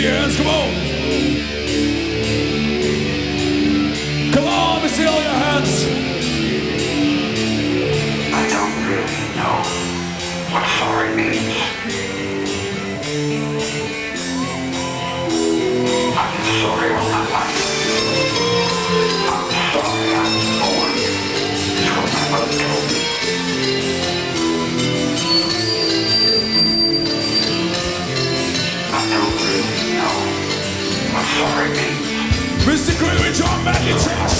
your hands, come on. Come on, let me see all your hands. I don't really know what sorry means. I've been sorry all my life. I'm sorry I was born. It's what my mother told me. I don't really know what sorry means. Mr. Greenwich on Manly Church.